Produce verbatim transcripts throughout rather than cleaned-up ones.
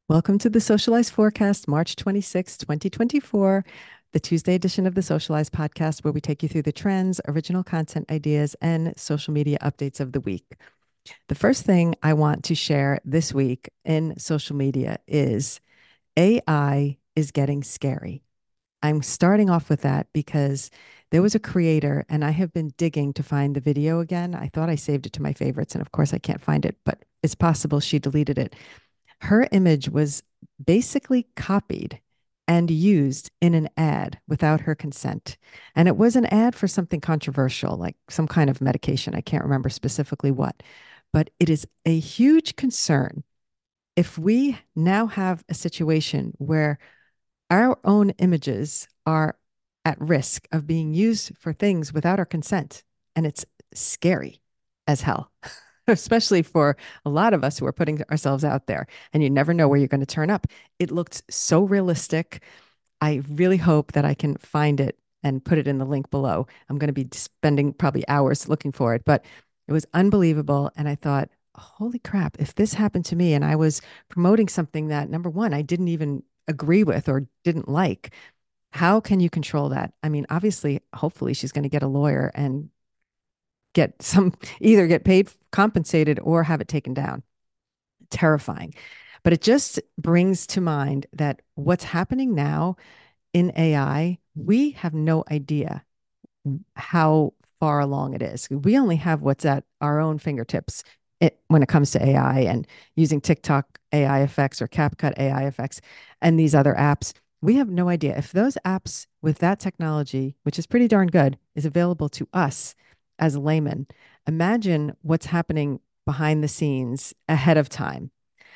Welcome to the Socialized Forecast, March twenty-sixth, twenty twenty-four, the Tuesday edition of the Socialized Podcast, where we take you through the trends, original content ideas, and social media updates of the week. The first thing I want to share this week in social media is A I is getting scary. I'm starting off with that because there was a creator, and I have been digging to find the video again. I thought I saved it to my favorites, and of course, I can't find it, but it's possible she deleted it. Her image was basically copied and used in an ad without her consent. And it was an ad for something controversial, like some kind of medication. I can't remember specifically what, but it is a huge concern if we now have a situation where our own images are at risk of being used for things without our consent. And it's scary as hell, especially for a lot of us who are putting ourselves out there, and you never know where you're going to turn up. It looked so realistic. I really hope that I can find it and put it in the link below. I'm going to be spending probably hours looking for it, but it was unbelievable. And I thought, holy crap, if this happened to me and I was promoting something that, number one, I didn't even agree with or didn't like, how can you control that? I mean, obviously, hopefully she's going to get a lawyer and get some, either get paid, compensated, or have it taken down. Terrifying. But it just brings to mind that what's happening now in A I, we have no idea how far along it is. We only have what's at our own fingertips it, when it comes to A I and using TikTok A I effects or CapCut A I effects and these other apps. We have no idea if those apps with that technology, which is pretty darn good, is available to us as laymen. Imagine what's happening behind the scenes ahead of time.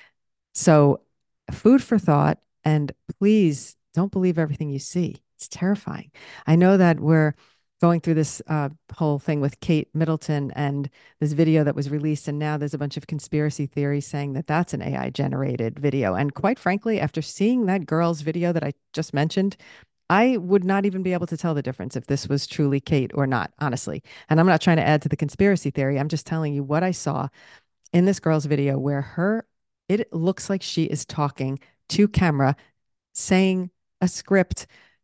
So, food for thought, and please don't believe everything you see. It's terrifying. I know that we're going through this uh, whole thing with Kate Middleton and this video that was released, and now there's a bunch of conspiracy theories saying that that's an A I generated video. And quite frankly, after seeing that girl's video that I just mentioned, I would not even be able to tell the difference if this was truly Kate or not, honestly. And I'm not trying to add to the conspiracy theory. I'm just telling you what I saw in this girl's video where her it looks like she is talking to camera, saying a script,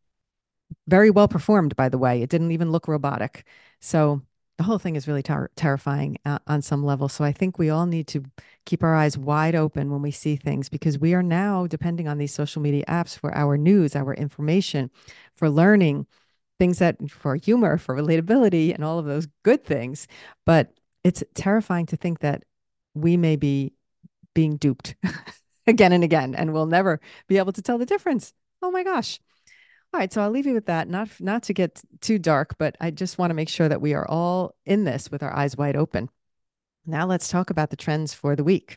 very well performed, by the way. It didn't even look robotic. So the whole thing is really ter- terrifying uh, on some level. So I think we all need to keep our eyes wide open when we see things, because we are now depending on these social media apps for our news, our information, for learning, things that for humor, for relatability, and all of those good things. But it's terrifying to think that we may be being duped again and again, and we'll never be able to tell the difference. Oh my gosh. All right, so I'll leave you with that. Not not to get too dark, but I just want to make sure that we are all in this with our eyes wide open. Now let's talk about the trends for the week.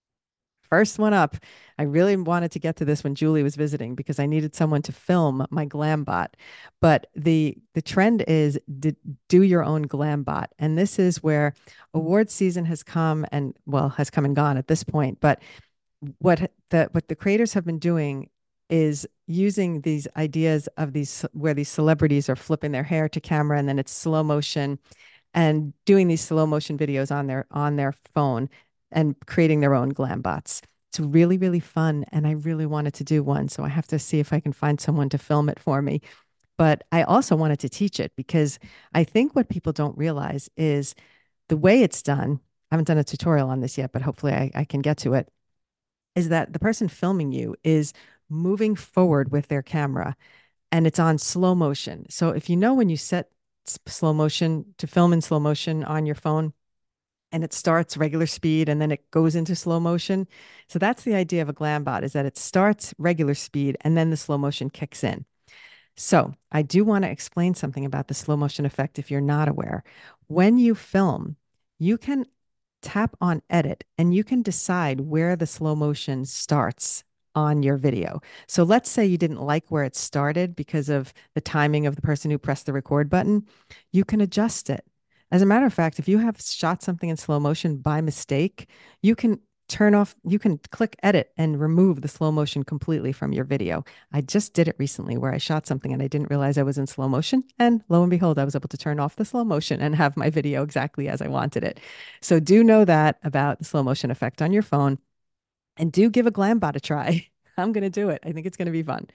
First one up. I really wanted to get to this when Julie was visiting because I needed someone to film my glam bot. But the the trend is d- do your own glam bot. And this is where award season has come and well, has come and gone at this point. But what the what the creators have been doing is using these ideas of these where these celebrities are flipping their hair to camera and then it's slow motion and doing these slow motion videos on their on their phone and creating their own glam bots. It's really, really fun. And I really wanted to do one. So I have to see if I can find someone to film it for me. But I also wanted to teach it because I think what people don't realize is the way it's done. I haven't done a tutorial on this yet, but hopefully I, I can get to it. Is that the person filming you is moving forward with their camera and it's on slow motion. So if you know when you set slow motion to film in slow motion on your phone, and it starts regular speed and then it goes into slow motion. So that's the idea of a glam bot, is that it starts regular speed and then the slow motion kicks in. So I do want to explain something about the slow motion effect if you're not aware. When you film, you can tap on edit and you can decide where the slow motion starts on your video. So let's say you didn't like where it started because of the timing of the person who pressed the record button. You can adjust it. As a matter of fact, if you have shot something in slow motion by mistake, you can turn off, you can click edit and remove the slow motion completely from your video. I just did it recently where I shot something and I didn't realize I was in slow motion. And lo and behold, I was able to turn off the slow motion and have my video exactly as I wanted it. So do know that about the slow motion effect on your phone. And do give a glam bot a try. I'm going to do it. I think it's going to be fun.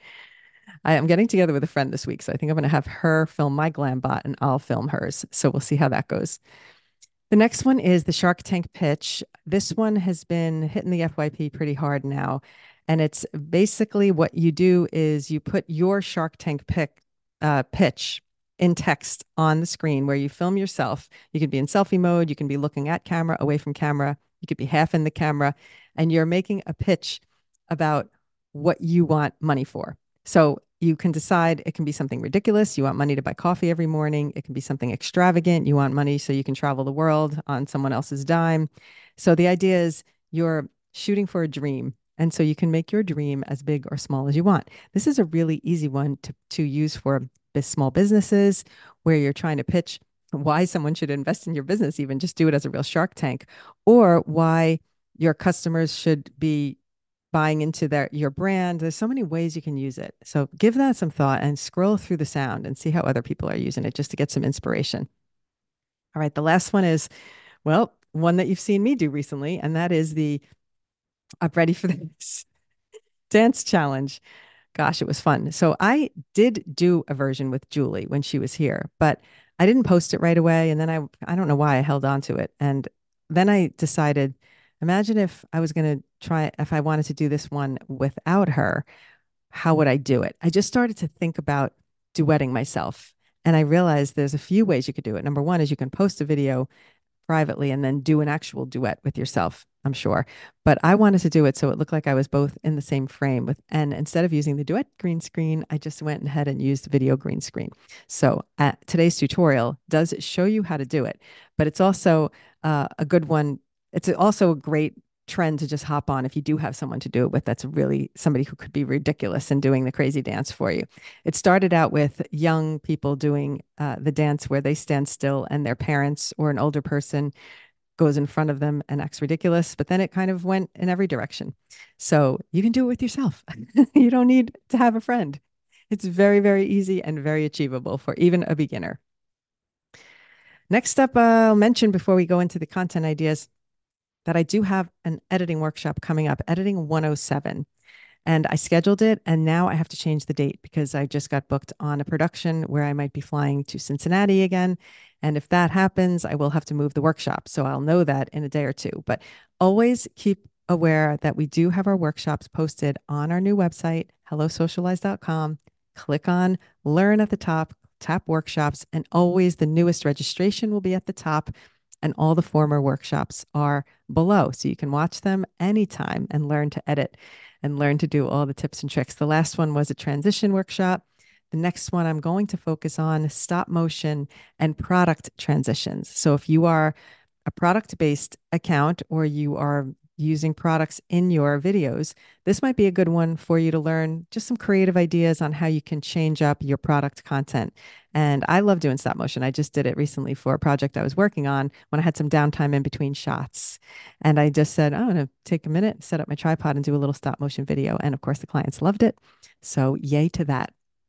I am getting together with a friend this week, so I think I'm going to have her film my glam bot and I'll film hers. So we'll see how that goes. The next one is the Shark Tank pitch. This one has been hitting the F Y P pretty hard now. And it's basically what you do is you put your Shark Tank pick, uh, pitch in text on the screen where you film yourself. You can be in selfie mode, you can be looking at camera, away from camera, you could be half in the camera, and you're making a pitch about what you want money for. So you can decide it can be something ridiculous. You want money to buy coffee every morning. It can be something extravagant. You want money so you can travel the world on someone else's dime. So the idea is you're shooting for a dream. And so you can make your dream as big or small as you want. This is a really easy one to, to use for small businesses where you're trying to pitch why someone should invest in your business, even just do it as a real Shark Tank, or why your customers should be buying into their your brand. There's so many ways you can use it. So give that some thought and scroll through the sound and see how other people are using it just to get some inspiration. All right, the last one is, well, one that you've seen me do recently, and that is the I'm ready for this dance challenge. Gosh, it was fun. So I did do a version with Julie when she was here, but I didn't post it right away. And then I I don't know why I held on to it. And then I decided, imagine if I was going to try, if I wanted to do this one without her, how would I do it? I just started to think about duetting myself. And I realized there's a few ways you could do it. Number one is you can post a video privately and then do an actual duet with yourself, I'm sure. But I wanted to do it so it looked like I was both in the same frame with, and instead of using the duet green screen, I just went ahead and used the video green screen. So uh, today's tutorial does show you how to do it, but it's also uh, a good one. It's also a great trend to just hop on if you do have someone to do it with that's really somebody who could be ridiculous and doing the crazy dance for you. It started out with young people doing uh, the dance where they stand still and their parents or an older person goes in front of them and acts ridiculous, but then it kind of went in every direction. So you can do it with yourself. You don't need to have a friend. It's very, very easy and very achievable for even a beginner. Next up, uh, I'll mention before we go into the content ideas that I do have an editing workshop coming up, Editing one oh seven. And I scheduled it, and now I have to change the date because I just got booked on a production where I might be flying to Cincinnati again. And if that happens, I will have to move the workshop. So I'll know that in a day or two. But always keep aware that we do have our workshops posted on our new website, hello socialize dot com. Click on Learn at the top, tap Workshops, and always the newest registration will be at the top. And all the former workshops are below. So you can watch them anytime and learn to edit and learn to do all the tips and tricks. The last one was a transition workshop. The next one, I'm going to focus on stop motion and product transitions. So if you are a product-based account or you are using products in your videos, this might be a good one for you to learn just some creative ideas on how you can change up your product content. And I love doing stop motion. I just did it recently for a project I was working on when I had some downtime in between shots. And I just said, I'm going to take a minute, set up my tripod and do a little stop motion video. And of course, the clients loved it. So yay to that.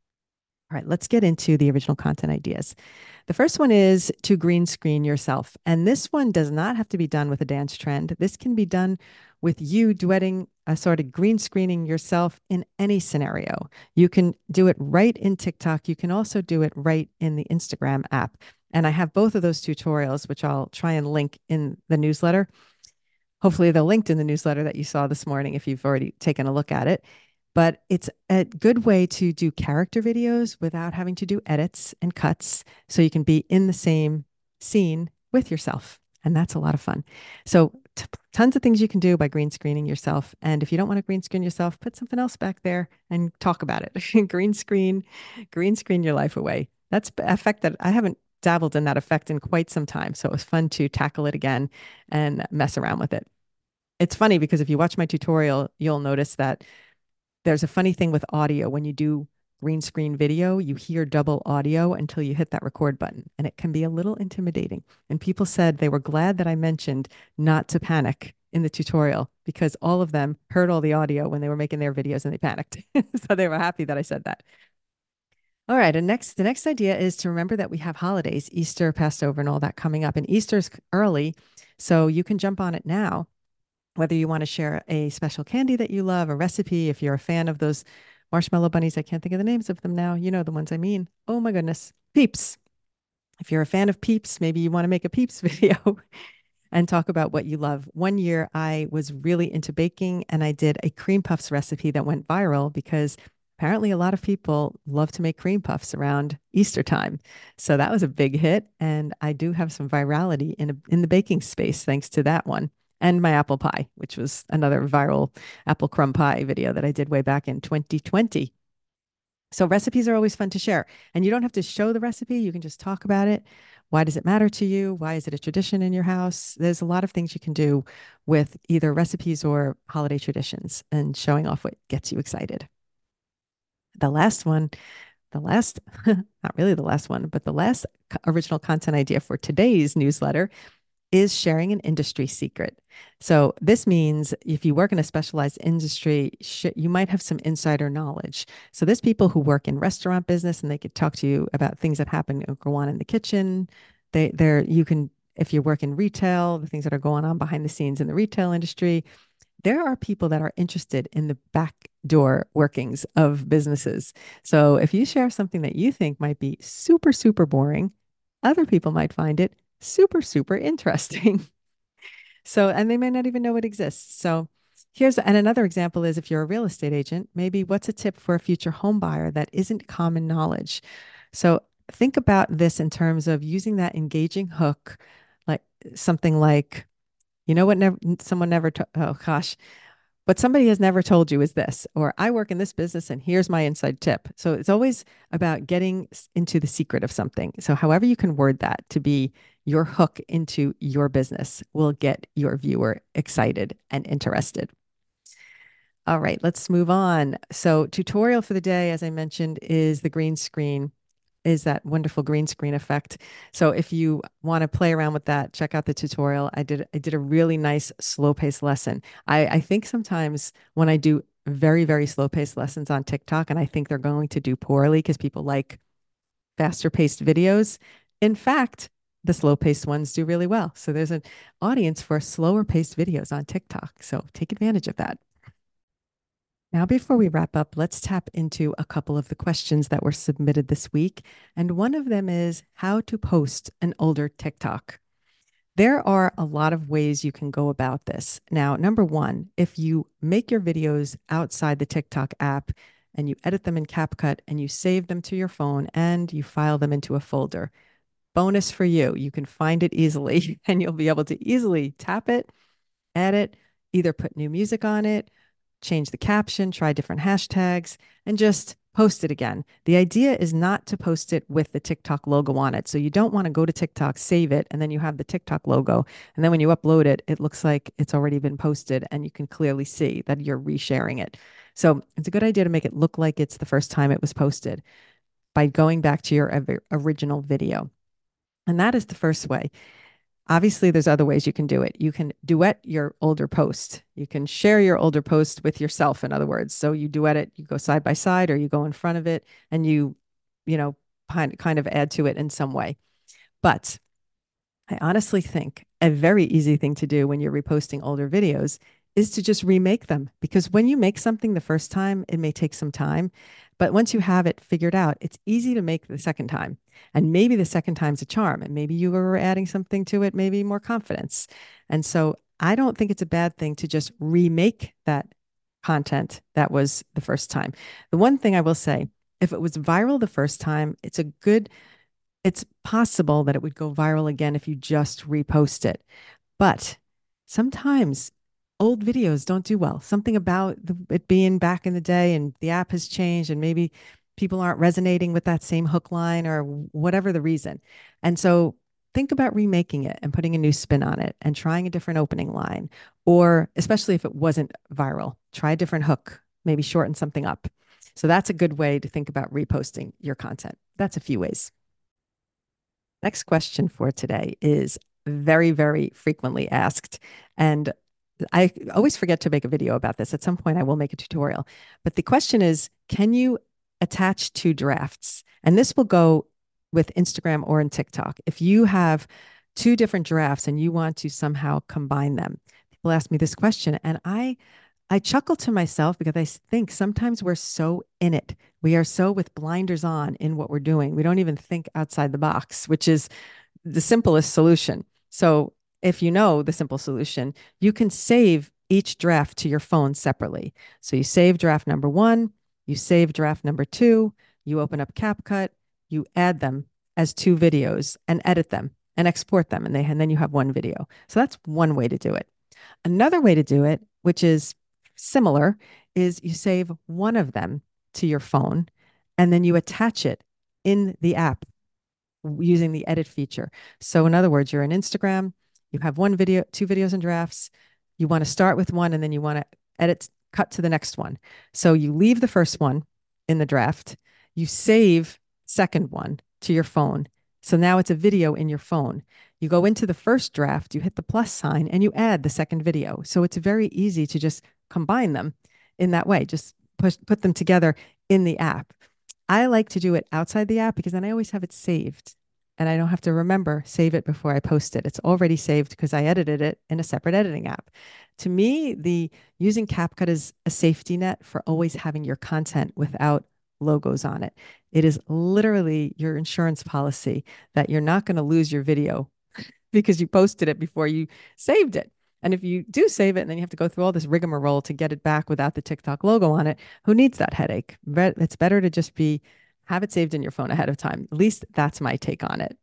All right, let's get into the original content ideas. The first one is to green screen yourself. And this one does not have to be done with a dance trend. This can be done with you duetting, a sort of green screening yourself in any scenario. You can do it right in TikTok. You can also do it right in the Instagram app. And I have both of those tutorials, which I'll try and link in the newsletter. Hopefully they're linked in the newsletter that you saw this morning if you've already taken a look at it. But it's a good way to do character videos without having to do edits and cuts. So you can be in the same scene with yourself. And that's a lot of fun. So t- tons of things you can do by green screening yourself. And if you don't want to green screen yourself, put something else back there and talk about it. Green screen, green screen your life away. That's an effect that I haven't dabbled in that effect in quite some time. So it was fun to tackle it again and mess around with it. It's funny because if you watch my tutorial, you'll notice that there's a funny thing with audio. When you do green screen video, you hear double audio until you hit that record button. And it can be a little intimidating. And people said they were glad that I mentioned not to panic in the tutorial because all of them heard all the audio when they were making their videos and they panicked. So they were happy that I said that. All right. And next, the next idea is to remember that we have holidays, Easter, Passover, and all that coming up. And Easter's early, so you can jump on it now whether you want to share a special candy that you love, a recipe, if you're a fan of those marshmallow bunnies, I can't think of the names of them now. You know the ones I mean. Oh my goodness. Peeps. If you're a fan of Peeps, maybe you want to make a Peeps video and talk about what you love. One year I was really into baking and I did a cream puffs recipe that went viral because apparently a lot of people love to make cream puffs around Easter time. So that was a big hit. And I do have some virality in, a, in the baking space thanks to that one. And my apple pie, which was another viral apple crumb pie video that I did way back in twenty twenty. So recipes are always fun to share. And you don't have to show the recipe. You can just talk about it. Why does it matter to you? Why is it a tradition in your house? There's a lot of things you can do with either recipes or holiday traditions and showing off what gets you excited. The last one, the last, not really the last one, but the last original content idea for today's newsletter is sharing an industry secret. So this means if you work in a specialized industry, you might have some insider knowledge. So there's people who work in restaurant business and they could talk to you about things that happen or go on in the kitchen. They there you can, if you work in retail, the things that are going on behind the scenes in the retail industry. There are people that are interested in the backdoor workings of businesses. So if you share something that you think might be super, super boring, other people might find it super, super interesting. So, and they may not even know it exists. So here's, and another example is if you're a real estate agent, maybe what's a tip for a future home buyer that isn't common knowledge? So think about this in terms of using that engaging hook, like something like, you know what, never, someone never, to, oh gosh, what somebody has never told you is this, or I work in this business and here's my inside tip. So it's always about getting into the secret of something. So however you can word that to be your hook into your business will get your viewer excited and interested. All right, let's move on. So tutorial for the day, as I mentioned, is the green screen, is that wonderful green screen effect. So if you want to play around with that, check out the tutorial. I did I did a really nice slow paced lesson. I, I think sometimes when I do very, very slow paced lessons on TikTok, and I think they're going to do poorly because people like faster paced videos. In fact, the slow paced ones do really well. So there's an audience for slower paced videos on TikTok. So take advantage of that. Now, before we wrap up, let's tap into a couple of the questions that were submitted this week. And one of them is how to post an older TikTok. There are a lot of ways you can go about this. Now, number one, if you make your videos outside the TikTok app and you edit them in CapCut and you save them to your phone and you file them into a folder, bonus for you, you can find it easily and you'll be able to easily tap it, edit, either put new music on it, change the caption, try different hashtags, and just post it again. The idea is not to post it with the TikTok logo on it. So you don't want to go to TikTok, save it, and then you have the TikTok logo. And then when you upload it, it looks like it's already been posted and you can clearly see that you're resharing it. So it's a good idea to make it look like it's the first time it was posted by going back to your original video. And that is the first way. Obviously, there's other ways you can do it. You can duet your older post. You can share your older post with yourself, in other words. So you duet it, you go side by side, or you go in front of it and you, you know, kind of add to it in some way. But I honestly think a very easy thing to do when you're reposting older videos is to just remake them. Because when you make something the first time, it may take some time. But once you have it figured out, it's easy to make the second time. And maybe the second time's a charm. And maybe you were adding something to it, maybe more confidence. And so I don't think it's a bad thing to just remake that content that was the first time. The one thing I will say, if it was viral the first time, it's a good, it's possible that it would go viral again if you just repost it. But sometimes old videos don't do well. Something about the, it being back in the day and the app has changed and maybe people aren't resonating with that same hook line or whatever the reason. And so think about remaking it and putting a new spin on it and trying a different opening line, or especially if it wasn't viral, try a different hook, maybe shorten something up. So that's a good way to think about reposting your content. That's a few ways. Next question for today is very, very frequently asked. And I always forget to make a video about this. At some point, I will make a tutorial. But the question is, can you attach two drafts? And this will go with Instagram or in TikTok. If you have two different drafts and you want to somehow combine them, People ask me this question, and I I chuckle to myself because I think sometimes we're so in it. We are so with blinders on in what we're doing. We don't even think outside the box, which is the simplest solution. So if you know the simple solution, you can save each draft to your phone separately. So you save draft number one, you save draft number two, you open up CapCut, you add them as two videos and edit them and export them, and they and then you have one video. So that's one way to do it. Another way to do it, which is similar, is you save one of them to your phone and then you attach it in the app using the edit feature. So in other words, you're in Instagram, you have one video, two videos and drafts. You want to start with one and then you want to edit, cut to the next one. So you leave the first one in the draft, you save second one to your phone. So now it's a video in your phone. You go into the first draft, you hit the plus sign and you add the second video. So it's very easy to just combine them in that way. Just push, put them together in the app. I like to do it outside the app because then I always have it saved and I don't have to remember save it before I post it. It's already saved because I edited it in a separate editing app. To me, the using CapCut is a safety net for always having your content without logos on it. It is literally your insurance policy that you're not going to lose your video because you posted it before you saved it. And if you do save it and then you have to go through all this rigmarole to get it back without the TikTok logo on it, who needs that headache? It's better to just be have it saved in your phone ahead of time. At least that's my take on it.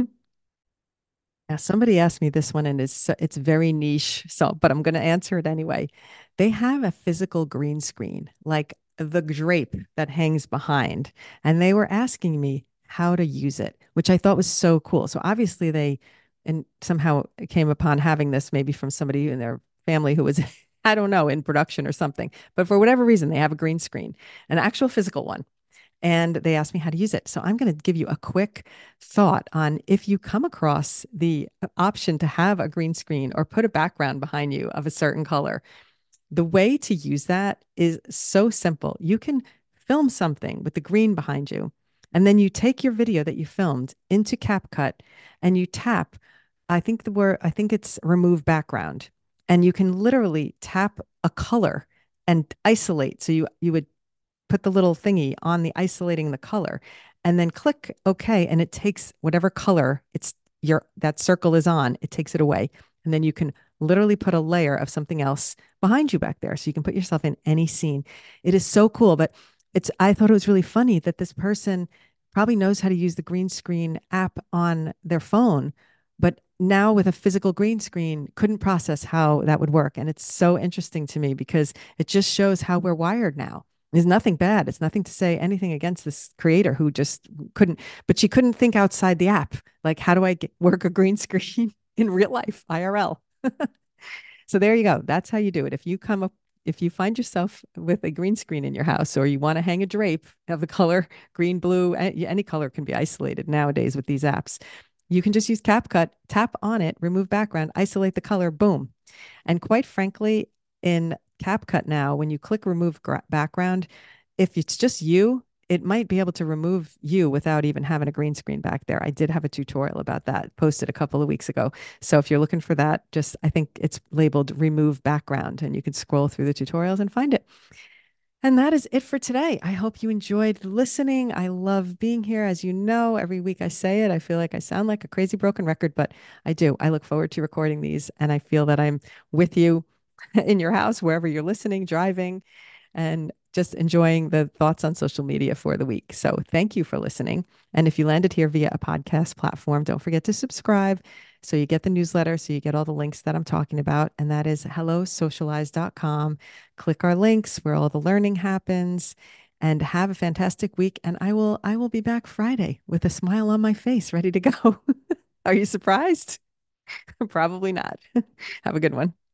Now, somebody asked me this one and it's it's very niche, so but I'm going to answer it anyway. They have a physical green screen, like the drape that hangs behind, and they were asking me how to use it, which I thought was so cool. So obviously they and somehow came upon having this maybe from somebody in their family who was I don't know, in production or something. But for whatever reason, they have a green screen, an actual physical one, and they asked me how to use it. So I'm going to give you a quick thought on if you come across the option to have a green screen or put a background behind you of a certain color. The way to use that is so simple. You can film something with the green behind you, and then you take your video that you filmed into CapCut and you tap, I think the word, I think it's remove background. And you can literally tap a color and isolate. So you you would put the little thingy on the isolating the color and then click OK. And it takes whatever color it's your that circle is on, it takes it away. And then you can literally put a layer of something else behind you back there. So you can put yourself in any scene. It is so cool. But it's I thought it was really funny that this person probably knows how to use the green screen app on their phone, but now with a physical green screen couldn't process how that would work. And it's so interesting to me because it just shows how we're wired now. There's nothing bad. It's nothing to say anything against this creator who just couldn't, but she couldn't think outside the app. Like, how do I get, work a green screen in real life, I R L? So there you go. That's how you do it. If you come up, if you find yourself with a green screen in your house or you want to hang a drape of the color green, blue, any color can be isolated nowadays with these apps. You can just use CapCut, tap on it, remove background, isolate the color, boom. And quite frankly, in CapCut now, when you click remove background, if it's just you, it might be able to remove you without even having a green screen back there. I did have a tutorial about that posted a couple of weeks ago. So if you're looking for that, just I think it's labeled remove background and you can scroll through the tutorials and find it. And that is it for today. I hope you enjoyed listening. I love being here. As you know, every week I say it, I feel like I sound like a crazy broken record, but I do. I look forward to recording these and I feel that I'm with you in your house, wherever you're listening, driving, and just enjoying the thoughts on social media for the week. So thank you for listening. And if you landed here via a podcast platform, don't forget to subscribe so you get the newsletter, so you get all the links that I'm talking about. And that is hello socialize dot com. Click our links where all the learning happens and have a fantastic week. And I will, I will be back Friday with a smile on my face, ready to go. Are you surprised? Probably not. Have a good one.